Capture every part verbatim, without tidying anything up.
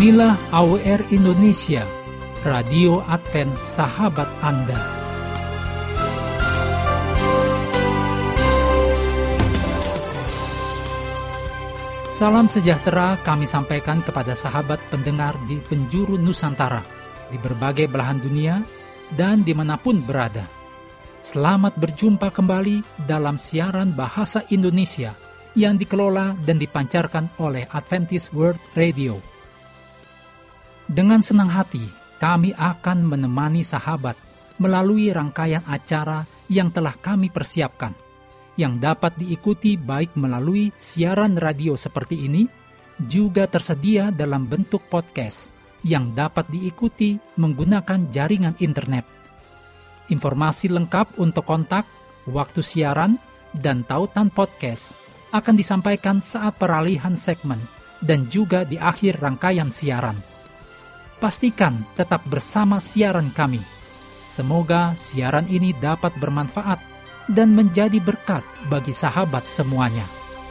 Inilah A W R Indonesia, Radio Advent Sahabat Anda. Salam sejahtera kami sampaikan kepada sahabat pendengar di penjuru Nusantara, di berbagai belahan dunia, dan dimanapun berada. Selamat berjumpa kembali dalam siaran Bahasa Indonesia yang dikelola dan dipancarkan oleh Adventist World Radio. Dengan senang hati, kami akan menemani sahabat melalui rangkaian acara yang telah kami persiapkan, yang dapat diikuti baik melalui siaran radio seperti ini, juga tersedia dalam bentuk podcast yang dapat diikuti menggunakan jaringan internet. Informasi lengkap untuk kontak, waktu siaran, dan tautan podcast akan disampaikan saat peralihan segmen dan juga di akhir rangkaian siaran. Pastikan tetap bersama siaran kami. Semoga siaran ini dapat bermanfaat dan menjadi berkat bagi sahabat semuanya.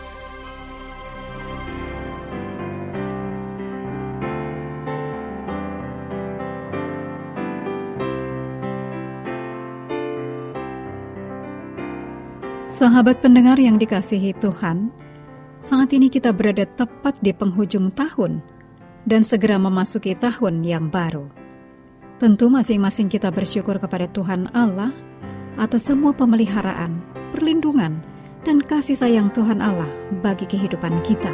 Sahabat pendengar yang dikasihi Tuhan, saat ini kita berada tepat di penghujung tahun dan segera memasuki tahun yang baru. Tentu masing-masing kita bersyukur kepada Tuhan Allah atas semua pemeliharaan, perlindungan, dan kasih sayang Tuhan Allah bagi kehidupan kita.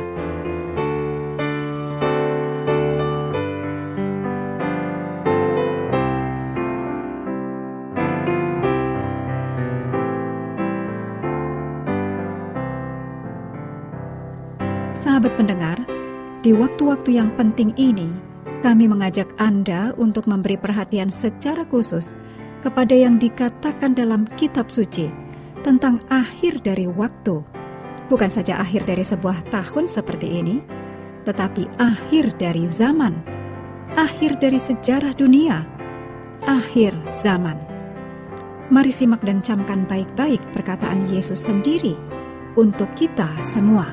Sahabat pendengar, di waktu-waktu yang penting ini, kami mengajak Anda untuk memberi perhatian secara khusus kepada yang dikatakan dalam kitab suci tentang akhir dari waktu. Bukan saja akhir dari sebuah tahun seperti ini, tetapi akhir dari zaman, akhir dari sejarah dunia, akhir zaman. Mari simak dan camkan baik-baik perkataan Yesus sendiri untuk kita semua.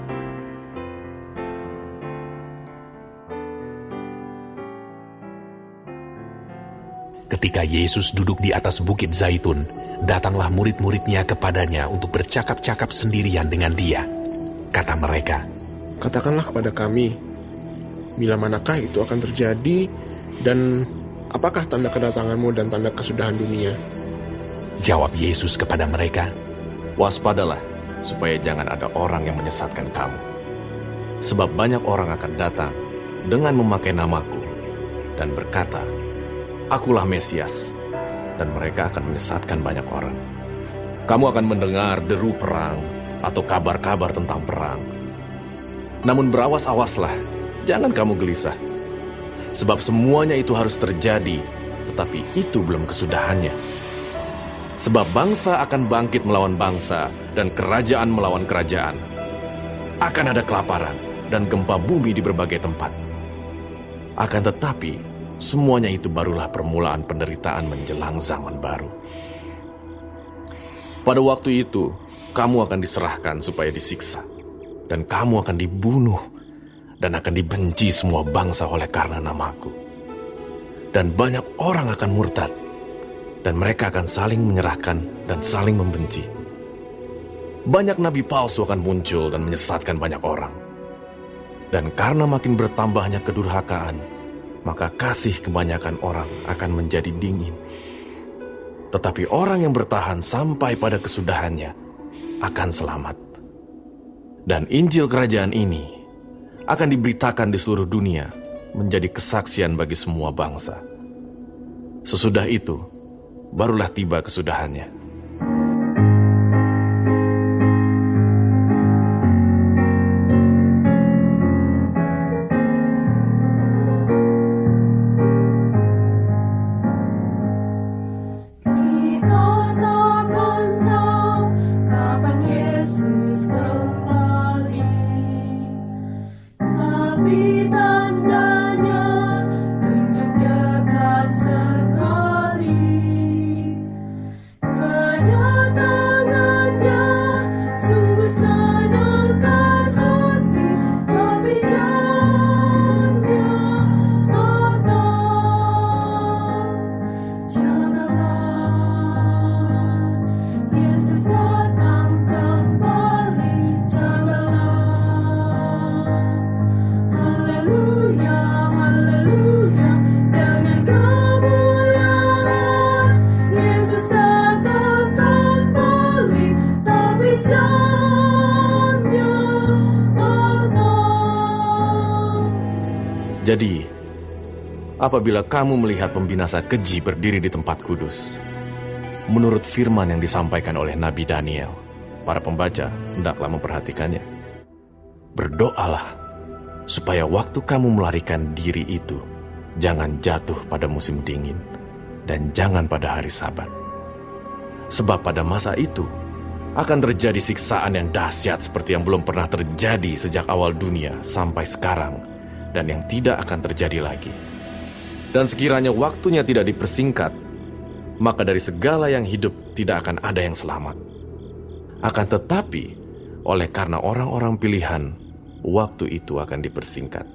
Ketika Yesus duduk di atas bukit Zaitun, datanglah murid-muridnya kepadanya untuk bercakap-cakap sendirian dengan dia. Kata mereka, "Katakanlah kepada kami, bila manakah itu akan terjadi, dan apakah tanda kedatanganmu dan tanda kesudahan dunia?" Jawab Yesus kepada mereka, "Waspadalah, supaya jangan ada orang yang menyesatkan kamu. Sebab banyak orang akan datang dengan memakai namaku dan berkata, Akulah Mesias, dan mereka akan menyesatkan banyak orang. Kamu akan mendengar deru perang atau kabar-kabar tentang perang. Namun berawas-awaslah, jangan kamu gelisah. Sebab semuanya itu harus terjadi, tetapi itu belum kesudahannya. Sebab bangsa akan bangkit melawan bangsa, dan kerajaan melawan kerajaan. Akan ada kelaparan dan gempa bumi di berbagai tempat. Akan tetapi, semuanya itu barulah permulaan penderitaan menjelang zaman baru. Pada waktu itu, kamu akan diserahkan supaya disiksa, dan kamu akan dibunuh, dan akan dibenci semua bangsa oleh karena namaku. Dan banyak orang akan murtad, dan mereka akan saling menyerahkan dan saling membenci. Banyak nabi palsu akan muncul dan menyesatkan banyak orang. Dan karena makin bertambahnya kedurhakaan, maka kasih kebanyakan orang akan menjadi dingin. Tetapi orang yang bertahan sampai pada kesudahannya akan selamat. Dan Injil Kerajaan ini akan diberitakan di seluruh dunia menjadi kesaksian bagi semua bangsa. Sesudah itu, barulah tiba kesudahannya." Good. apabila kamu melihat pembinasa keji berdiri di tempat kudus. Menurut firman yang disampaikan oleh Nabi Daniel, para pembaca hendaklah memperhatikannya. Berdoalah supaya waktu kamu melarikan diri itu jangan jatuh pada musim dingin dan jangan pada hari Sabat. Sebab pada masa itu akan terjadi siksaan yang dahsyat seperti yang belum pernah terjadi sejak awal dunia sampai sekarang, dan yang tidak akan terjadi lagi. Dan sekiranya waktunya tidak dipersingkat, maka dari segala yang hidup tidak akan ada yang selamat. Akan tetapi, oleh karena orang-orang pilihan, waktu itu akan dipersingkat.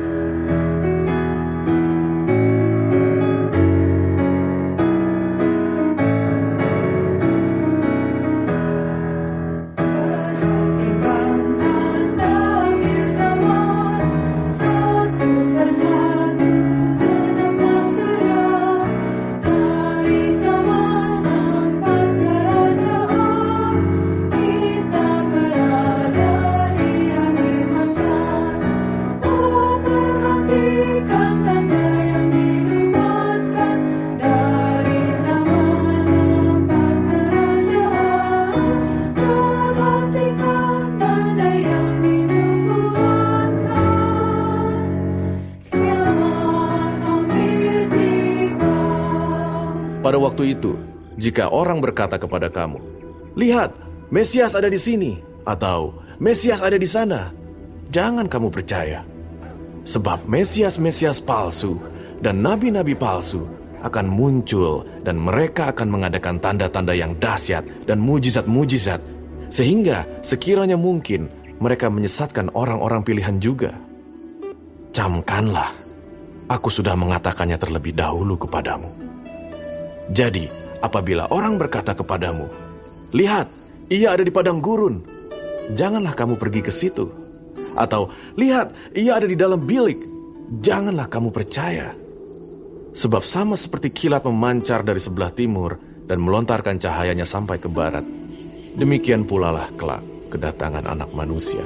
Pada waktu itu, jika orang berkata kepada kamu, "Lihat, Mesias ada di sini," atau "Mesias ada di sana," jangan kamu percaya. Sebab Mesias-Mesias palsu dan nabi-nabi palsu akan muncul, dan mereka akan mengadakan tanda-tanda yang dahsyat dan mujizat-mujizat, sehingga sekiranya mungkin mereka menyesatkan orang-orang pilihan juga. Camkanlah, aku sudah mengatakannya terlebih dahulu kepadamu. Jadi, apabila orang berkata kepadamu, "Lihat, ia ada di padang gurun," janganlah kamu pergi ke situ. Atau, "Lihat, ia ada di dalam bilik," janganlah kamu percaya. Sebab sama seperti kilat memancar dari sebelah timur dan melontarkan cahayanya sampai ke barat, demikian pula lah kelak kedatangan Anak Manusia.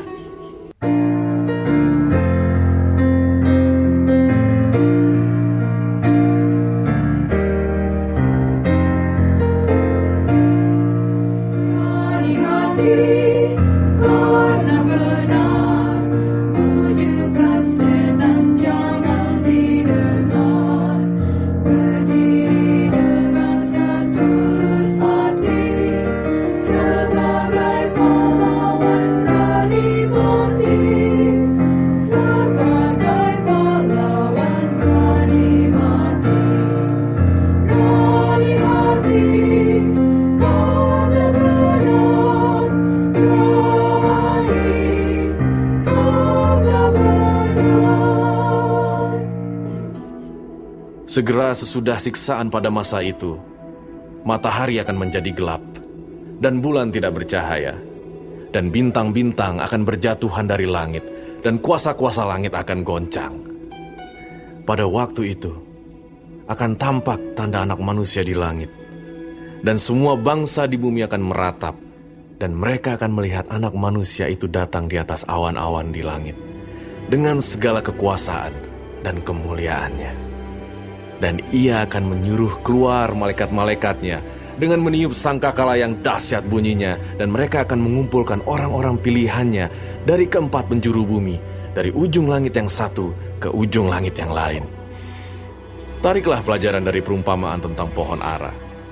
Segera sesudah siksaan pada masa itu, matahari akan menjadi gelap, dan bulan tidak bercahaya, dan bintang-bintang akan berjatuhan dari langit, dan kuasa-kuasa langit akan goncang. Pada waktu itu, akan tampak tanda Anak Manusia di langit, dan semua bangsa di bumi akan meratap, dan mereka akan melihat Anak Manusia itu datang di atas awan-awan di langit, dengan segala kekuasaan dan kemuliaannya. Dan ia akan menyuruh keluar malaikat-malaikatnya dengan meniup sangkakala yang dahsyat bunyinya, dan mereka akan mengumpulkan orang-orang pilihannya dari keempat penjuru bumi, dari ujung langit yang satu ke ujung langit yang lain. Tariklah pelajaran dari perumpamaan tentang pohon ara.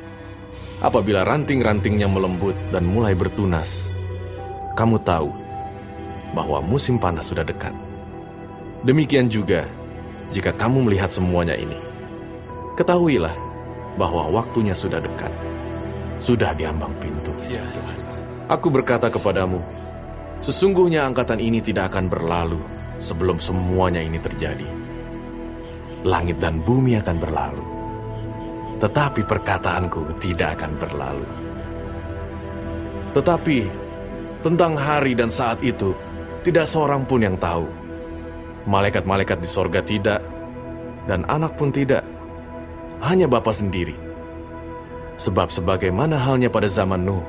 Apabila ranting-rantingnya melembut dan mulai bertunas, kamu tahu bahwa musim panas sudah dekat. Demikian juga jika kamu melihat semuanya ini. Ketahuilah bahwa waktunya sudah dekat, sudah di ambang pintu. Ya, Tuhan. Aku berkata kepadamu, sesungguhnya angkatan ini tidak akan berlalu sebelum semuanya ini terjadi. Langit dan bumi akan berlalu, tetapi perkataanku tidak akan berlalu. Tetapi tentang hari dan saat itu, tidak seorang pun yang tahu. Malaikat-malaikat di sorga tidak, dan anak pun tidak. Hanya Bapa sendiri. Sebab sebagaimana halnya pada zaman Nuh,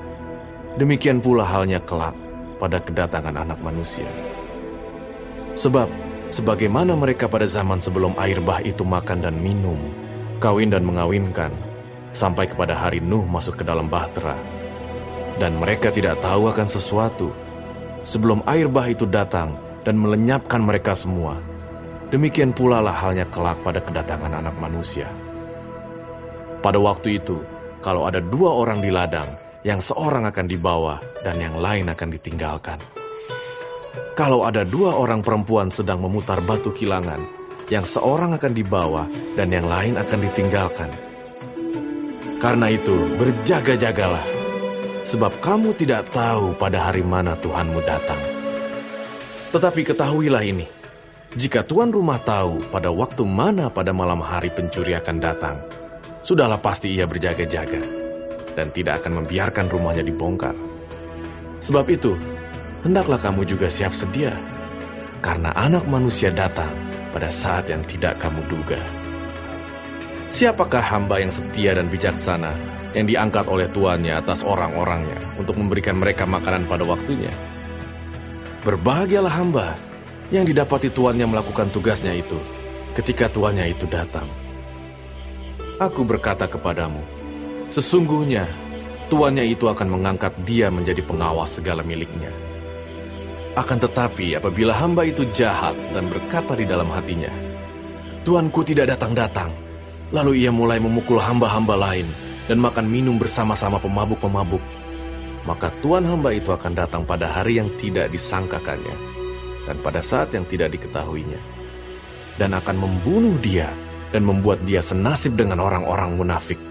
demikian pula halnya kelak pada kedatangan Anak Manusia. Sebab sebagaimana mereka pada zaman sebelum air bah itu makan dan minum, kawin dan mengawinkan, sampai kepada hari Nuh masuk ke dalam bahtera. Dan mereka tidak tahu akan sesuatu, sebelum air bah itu datang dan melenyapkan mereka semua. Demikian pula lah halnya kelak pada kedatangan Anak Manusia. Pada waktu itu, kalau ada dua orang di ladang, yang seorang akan dibawa dan yang lain akan ditinggalkan. Kalau ada dua orang perempuan sedang memutar batu kilangan, yang seorang akan dibawa dan yang lain akan ditinggalkan. Karena itu, berjaga-jagalah, sebab kamu tidak tahu pada hari mana Tuhanmu datang. Tetapi ketahuilah ini, jika tuan rumah tahu pada waktu mana pada malam hari pencuri akan datang, sudahlah pasti ia berjaga-jaga dan tidak akan membiarkan rumahnya dibongkar. Sebab itu, hendaklah kamu juga siap sedia, karena Anak Manusia datang pada saat yang tidak kamu duga. Siapakah hamba yang setia dan bijaksana yang diangkat oleh tuannya atas orang-orangnya untuk memberikan mereka makanan pada waktunya? Berbahagialah hamba yang didapati tuannya melakukan tugasnya itu ketika tuannya itu datang. Aku berkata kepadamu, sesungguhnya tuannya itu akan mengangkat dia menjadi pengawas segala miliknya. Akan tetapi apabila hamba itu jahat dan berkata di dalam hatinya, Tuanku tidak datang-datang, lalu ia mulai memukul hamba-hamba lain dan makan minum bersama-sama pemabuk-pemabuk, maka tuan hamba itu akan datang pada hari yang tidak disangkakannya dan pada saat yang tidak diketahuinya, dan akan membunuh dia dan membuat dia senasib dengan orang-orang munafik.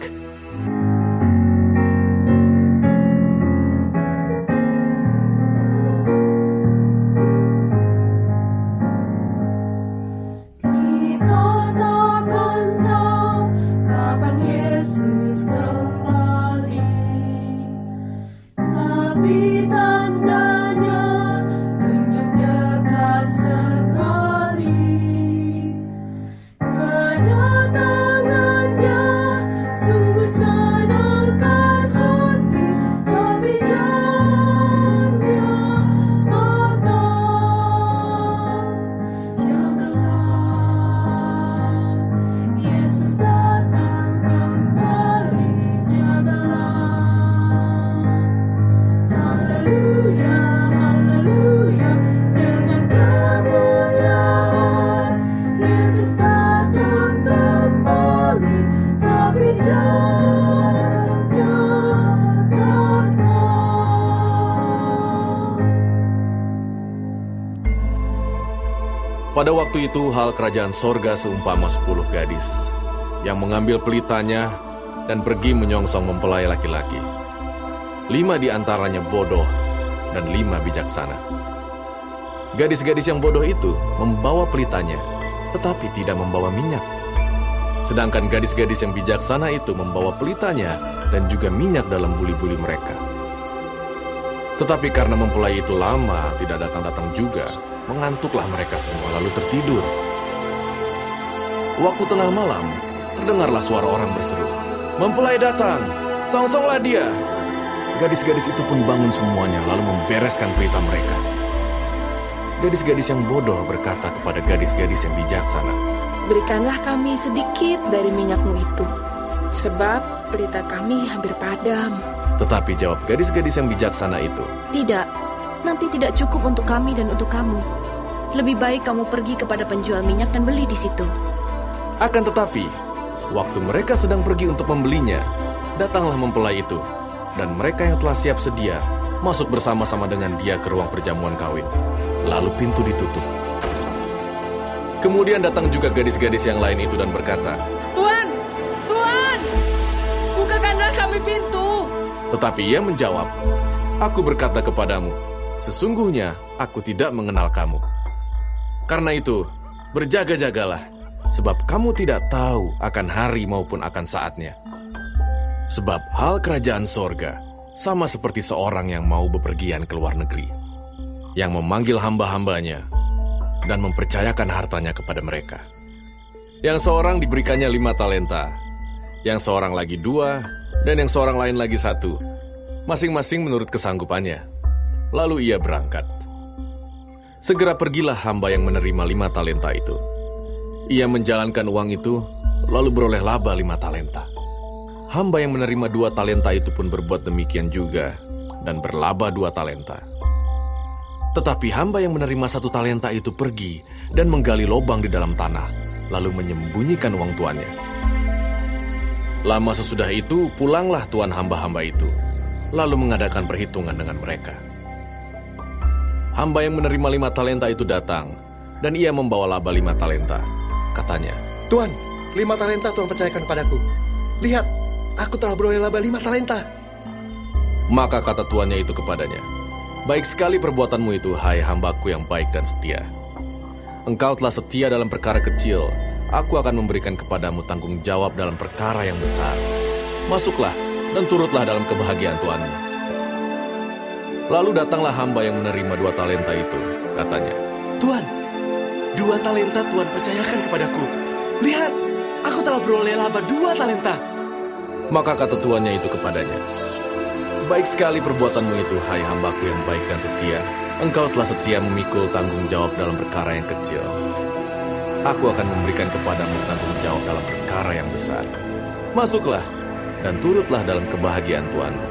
Pada waktu itu hal kerajaan sorga seumpama sepuluh gadis yang mengambil pelitanya dan pergi menyongsong mempelai laki-laki. Lima di antaranya bodoh dan lima bijaksana. Gadis-gadis yang bodoh itu membawa pelitanya, tetapi tidak membawa minyak. Sedangkan gadis-gadis yang bijaksana itu membawa pelitanya dan juga minyak dalam buli-buli mereka. Tetapi karena mempelai itu lama tidak datang-datang juga, mengantuklah mereka semua lalu tertidur. Waktu tengah malam, terdengarlah suara orang berseru, "Mempelai datang, songsonglah dia." Gadis-gadis itu pun bangun semuanya lalu membereskan pelita mereka. Gadis-gadis yang bodoh berkata kepada gadis-gadis yang bijaksana, "Berikanlah kami sedikit dari minyakmu itu, sebab pelita kami hampir padam." Tetapi jawab gadis-gadis yang bijaksana itu, "Tidak, nanti tidak cukup untuk kami dan untuk kamu. Lebih baik kamu pergi kepada penjual minyak dan beli di situ." Akan tetapi, waktu mereka sedang pergi untuk membelinya, datanglah mempelai itu, dan mereka yang telah siap sedia masuk bersama-sama dengan dia ke ruang perjamuan kawin. Lalu pintu ditutup. Kemudian datang juga gadis-gadis yang lain itu dan berkata, "Tuan, Tuan, bukakanlah kami pintu." Tetapi ia menjawab, "Aku berkata kepadamu, sesungguhnya aku tidak mengenal kamu. Karena itu, berjaga-jagalah, sebab kamu tidak tahu akan hari maupun akan saatnya. Sebab hal kerajaan sorga sama seperti seorang yang mau bepergian ke luar negeri, yang memanggil hamba-hambanya dan mempercayakan hartanya kepada mereka. Yang seorang diberikannya lima talenta, yang seorang lagi dua, dan yang seorang lain lagi satu, masing-masing menurut kesanggupannya. Lalu ia berangkat. Segera pergilah hamba yang menerima lima talenta itu. Ia menjalankan uang itu, lalu beroleh laba lima talenta. Hamba yang menerima dua talenta itu pun berbuat demikian juga, dan berlaba dua talenta. Tetapi hamba yang menerima satu talenta itu pergi dan menggali lubang di dalam tanah, lalu menyembunyikan uang tuannya. Lama sesudah itu, pulanglah tuan hamba-hamba itu, lalu mengadakan perhitungan dengan mereka. Hamba yang menerima lima talenta itu datang, dan ia membawa laba lima talenta. Katanya, "Tuan, lima talenta Tuan percayakan padaku. Lihat, aku telah beroleh laba lima talenta." Maka kata tuannya itu kepadanya, "Baik sekali perbuatanmu itu, hai hambaku yang baik dan setia. Engkau telah setia dalam perkara kecil, aku akan memberikan kepadamu tanggung jawab dalam perkara yang besar. Masuklah dan turutlah dalam kebahagiaan tuanmu." Lalu datanglah hamba yang menerima dua talenta itu. Katanya, "Tuan, dua talenta Tuan percayakan kepadaku. Lihat, aku telah beroleh laba dua talenta." Maka kata tuannya itu kepadanya, "Baik sekali perbuatanmu itu, hai hambaku yang baik dan setia. Engkau telah setia memikul tanggung jawab dalam perkara yang kecil. Aku akan memberikan kepadamu tanggung jawab dalam perkara yang besar. Masuklah dan turutlah dalam kebahagiaan tuanmu."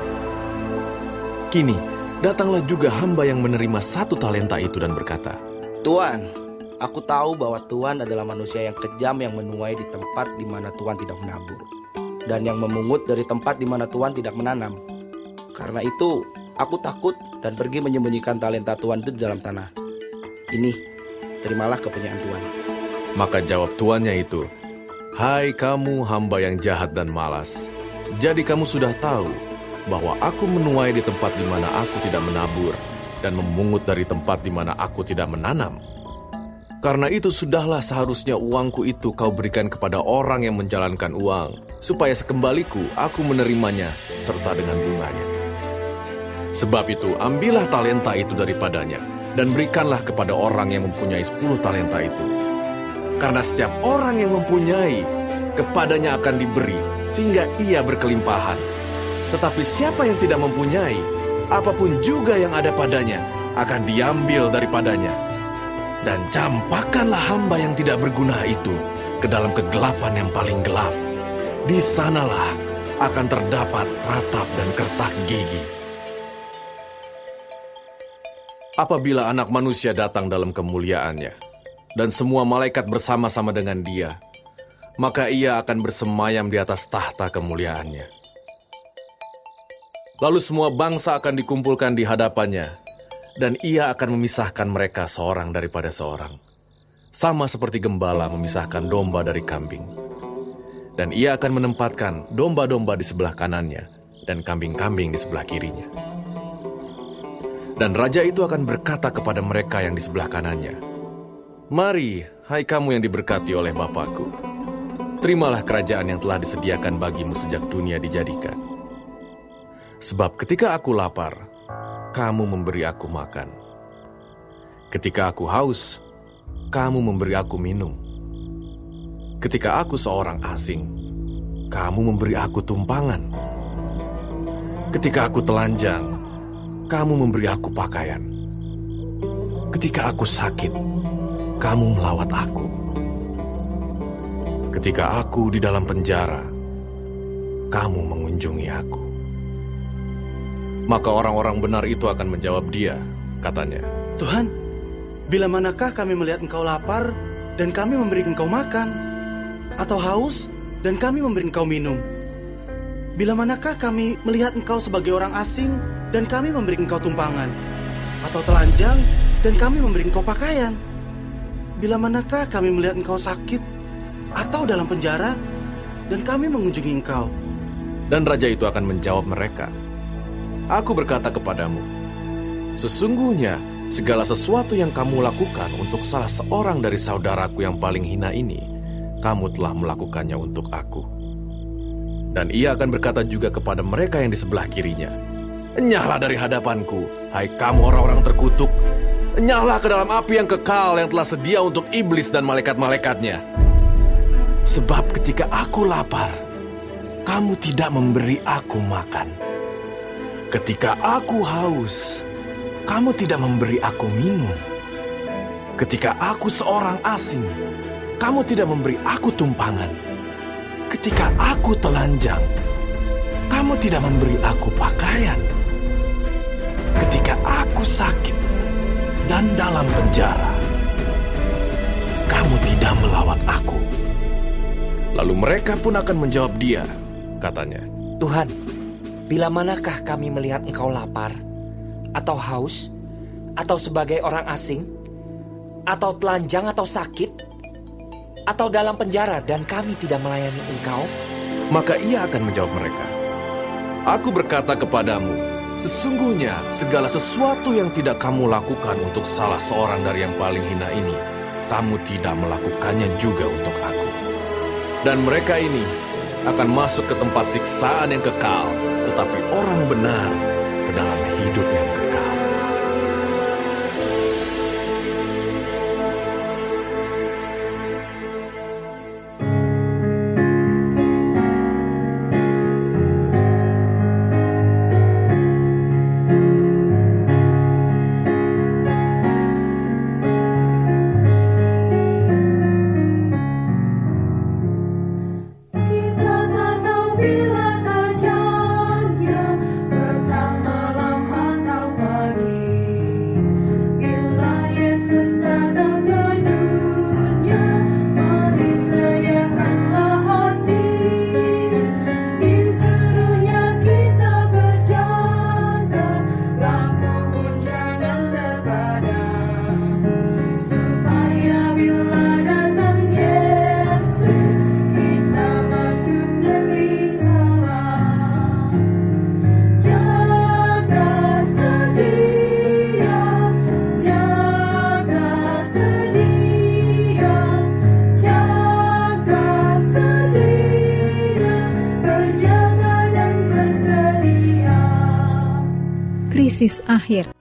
Kini, datanglah juga hamba yang menerima satu talenta itu dan berkata, "Tuan, aku tahu bahwa Tuan adalah manusia yang kejam yang menuai di tempat di mana Tuan tidak menabur, dan yang memungut dari tempat di mana Tuan tidak menanam. Karena itu, aku takut dan pergi menyembunyikan talenta Tuan itu di dalam tanah. Ini, terimalah kepunyaan Tuan." Maka jawab tuannya itu, "Hai kamu hamba yang jahat dan malas, jadi kamu sudah tahu bahwa aku menuai di tempat di mana aku tidak menabur dan memungut dari tempat di mana aku tidak menanam. Karena itu sudahlah seharusnya uangku itu kau berikan kepada orang yang menjalankan uang, supaya sekembaliku aku menerimanya serta dengan bunganya. Sebab itu ambillah talenta itu daripadanya dan berikanlah kepada orang yang mempunyai sepuluh talenta itu. Karena setiap orang yang mempunyai, kepadanya akan diberi sehingga ia berkelimpahan. Tetapi siapa yang tidak mempunyai, apapun juga yang ada padanya akan diambil daripadanya. Dan campakkanlah hamba yang tidak berguna itu ke dalam kegelapan yang paling gelap. Di sanalah akan terdapat ratap dan kertak gigi. Apabila Anak Manusia datang dalam kemuliaannya, dan semua malaikat bersama-sama dengan dia, maka ia akan bersemayam di atas tahta kemuliaannya. Lalu semua bangsa akan dikumpulkan di hadapannya, dan ia akan memisahkan mereka seorang daripada seorang, sama seperti gembala memisahkan domba dari kambing. Dan ia akan menempatkan domba-domba di sebelah kanannya, dan kambing-kambing di sebelah kirinya. Dan raja itu akan berkata kepada mereka yang di sebelah kanannya, "Mari, hai kamu yang diberkati oleh Bapakku, terimalah kerajaan yang telah disediakan bagimu sejak dunia dijadikan. Sebab ketika aku lapar, kamu memberi aku makan. Ketika aku haus, kamu memberi aku minum. Ketika aku seorang asing, kamu memberi aku tumpangan. Ketika aku telanjang, kamu memberi aku pakaian. Ketika aku sakit, kamu melawat aku. Ketika aku di dalam penjara, kamu mengunjungi aku." Maka orang-orang benar itu akan menjawab dia, katanya, "Tuhan, bila manakah kami melihat Engkau lapar dan kami memberi Engkau makan, atau haus dan kami memberi Engkau minum? Bila manakah kami melihat Engkau sebagai orang asing dan kami memberi Engkau tumpangan, atau telanjang dan kami memberi Engkau pakaian? Bila manakah kami melihat Engkau sakit atau dalam penjara dan kami mengunjungi Engkau?" Dan raja itu akan menjawab mereka, "Aku berkata kepadamu, sesungguhnya segala sesuatu yang kamu lakukan untuk salah seorang dari saudaraku yang paling hina ini, kamu telah melakukannya untuk aku." Dan ia akan berkata juga kepada mereka yang di sebelah kirinya, "Enyahlah dari hadapanku, hai kamu orang-orang terkutuk. Enyahlah ke dalam api yang kekal yang telah sedia untuk iblis dan malaikat-malaikatnya. Sebab ketika aku lapar, kamu tidak memberi aku makan. Ketika aku haus, kamu tidak memberi aku minum. Ketika aku seorang asing, kamu tidak memberi aku tumpangan. Ketika aku telanjang, kamu tidak memberi aku pakaian. Ketika aku sakit dan dalam penjara, kamu tidak melawat aku. Lalu mereka pun akan menjawab dia, katanya, Tuhan, bila manakah kami melihat Engkau lapar, atau haus, atau sebagai orang asing, atau telanjang atau sakit, atau dalam penjara dan kami tidak melayani Engkau? Maka ia akan menjawab mereka, Aku berkata kepadamu, sesungguhnya segala sesuatu yang tidak kamu lakukan untuk salah seorang dari yang paling hina ini, kamu tidak melakukannya juga untuk aku. Dan mereka ini akan masuk ke tempat siksaan yang kekal, tetapi orang benar ke dalam hidup yang kekal. Krisis akhir.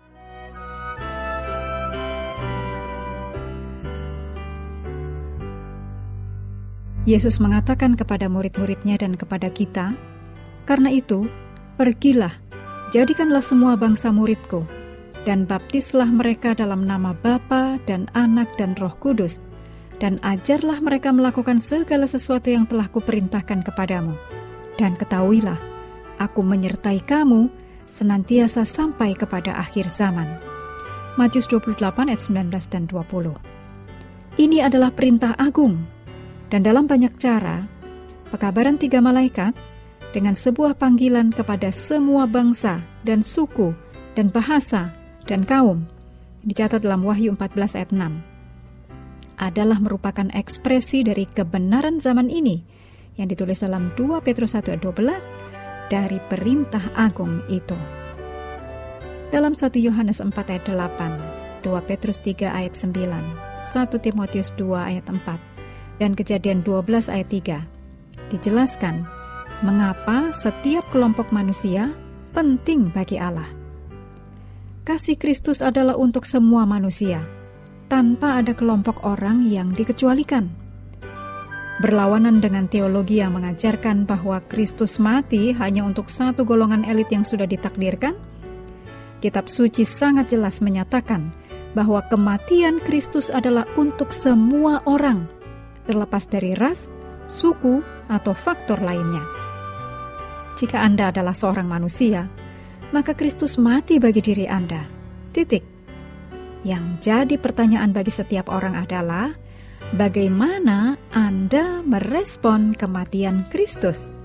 Yesus mengatakan kepada murid-muridnya dan kepada kita, "Karena itu, pergilah, jadikanlah semua bangsa muridku, dan baptislah mereka dalam nama Bapa dan Anak dan Roh Kudus, dan ajarlah mereka melakukan segala sesuatu yang telah kuperintahkan kepadamu. Dan ketahuilah, aku menyertai kamu senantiasa sampai kepada akhir zaman." Matius dua puluh delapan ayat sembilan belas dan dua puluh. Ini adalah perintah agung, dan dalam banyak cara, pekabaran tiga malaikat dengan sebuah panggilan kepada semua bangsa dan suku dan bahasa dan kaum, dicatat dalam Wahyu empat belas ayat enam, adalah merupakan ekspresi dari kebenaran zaman ini yang ditulis dalam dua Petrus satu ayat dua belas, dari perintah agung itu. Dalam satu Yohanes empat ayat delapan, dua Petrus tiga ayat sembilan, satu Timotius dua ayat empat, dan Kejadian dua belas ayat tiga, dijelaskan mengapa setiap kelompok manusia penting bagi Allah. Kasih Kristus adalah untuk semua manusia, tanpa ada kelompok orang yang dikecualikan. Berlawanan dengan teologi yang mengajarkan bahwa Kristus mati hanya untuk satu golongan elit yang sudah ditakdirkan, Kitab Suci sangat jelas menyatakan bahwa kematian Kristus adalah untuk semua orang, terlepas dari ras, suku, atau faktor lainnya. Jika Anda adalah seorang manusia, maka Kristus mati bagi diri Anda. Titik. Yang jadi pertanyaan bagi setiap orang adalah, bagaimana Anda merespon kematian Kristus?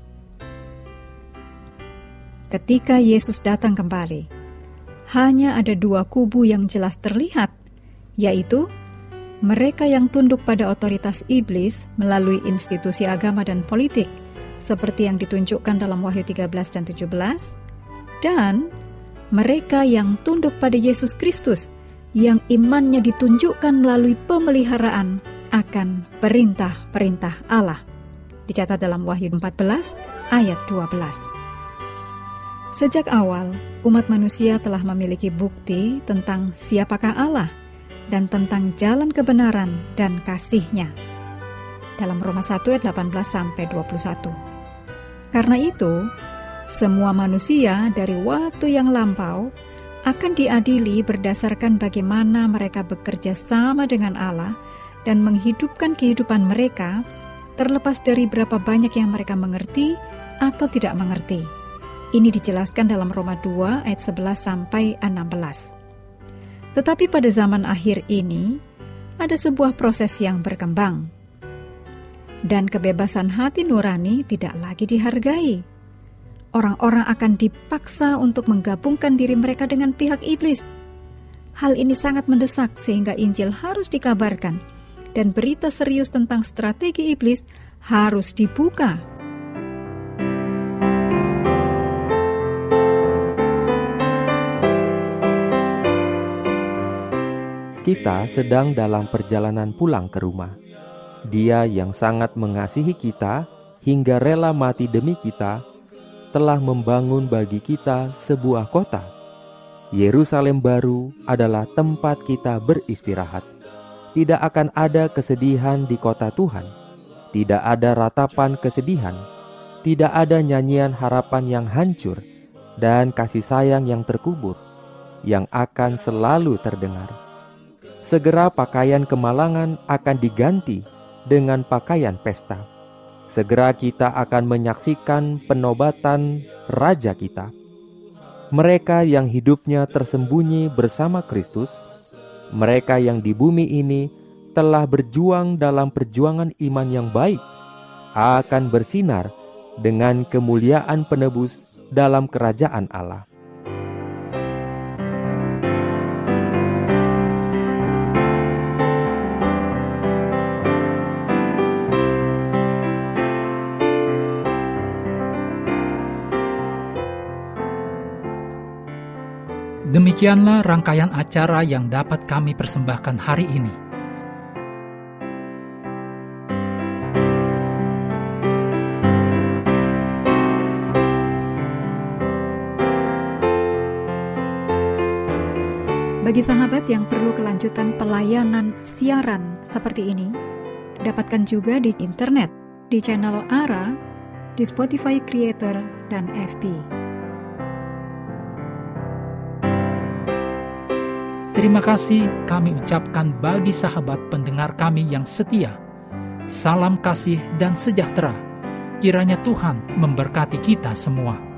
Ketika Yesus datang kembali, hanya ada dua kubu yang jelas terlihat, yaitu mereka yang tunduk pada otoritas iblis melalui institusi agama dan politik, seperti yang ditunjukkan dalam Wahyu tiga belas dan tujuh belas, dan mereka yang tunduk pada Yesus Kristus, yang imannya ditunjukkan melalui pemeliharaan akan perintah-perintah Allah, dicatat dalam Wahyu empat belas ayat dua belas. Sejak awal, umat manusia telah memiliki bukti tentang siapakah Allah dan tentang jalan kebenaran dan kasih-Nya, dalam Roma satu ayat delapan belas sampai dua puluh satu. Karena itu, semua manusia dari waktu yang lampau akan diadili berdasarkan bagaimana mereka bekerja sama dengan Allah dan menghidupkan kehidupan mereka, terlepas dari berapa banyak yang mereka mengerti atau tidak mengerti. Ini dijelaskan dalam Roma dua ayat sebelas sampai enam belas. Tetapi pada zaman akhir ini, ada sebuah proses yang berkembang. Dan kebebasan hati nurani tidak lagi dihargai. Orang-orang akan dipaksa untuk menggabungkan diri mereka dengan pihak iblis. Hal ini sangat mendesak sehingga Injil harus dikabarkan dan berita serius tentang strategi iblis harus dibuka. Kita sedang dalam perjalanan pulang ke rumah. Dia yang sangat mengasihi kita hingga rela mati demi kita, telah membangun bagi kita sebuah kota. Yerusalem baru adalah tempat kita beristirahat. Tidak akan ada kesedihan di kota Tuhan. Tidak ada ratapan kesedihan. Tidak ada nyanyian harapan yang hancur dan kasih sayang yang terkubur, yang akan selalu terdengar. Segera pakaian kemalangan akan diganti dengan pakaian pesta. Segera kita akan menyaksikan penobatan Raja kita. Mereka yang hidupnya tersembunyi bersama Kristus, mereka yang di bumi ini telah berjuang dalam perjuangan iman yang baik, akan bersinar dengan kemuliaan penebus dalam kerajaan Allah. Demikianlah rangkaian acara yang dapat kami persembahkan hari ini. Bagi sahabat yang perlu kelanjutan pelayanan siaran seperti ini, dapatkan juga di internet, di channel A R A, di Spotify Creator, dan F B. Terima kasih kami ucapkan bagi sahabat pendengar kami yang setia. Salam kasih dan sejahtera. Kiranya Tuhan memberkati kita semua.